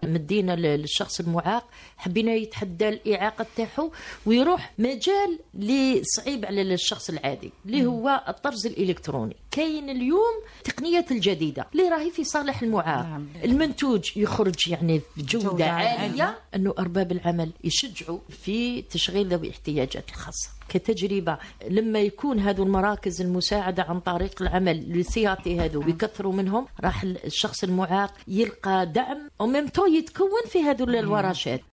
مدينا للشخص المعاق، حبينا يتحدى الإعاقة تاعو ويروح مجال اللي صعيب على الشخص العادي اللي هو الطرز الإلكتروني. كاين اليوم تقنيات الجديدة اللي راهي في صالح المعاق. المنتوج يخرج يعني بجودة عالية، أنه أرباب العمل يشجعوا في تشغيل ذوي الاحتياجات الخاصة. كتجربة لما يكون هذو المراكز المساعدة عن طريق العمل لسياتي هذو بيكثروا منهم، راح الشخص المعاق يلقى دعم وممتو يتكون في هذو الورشات.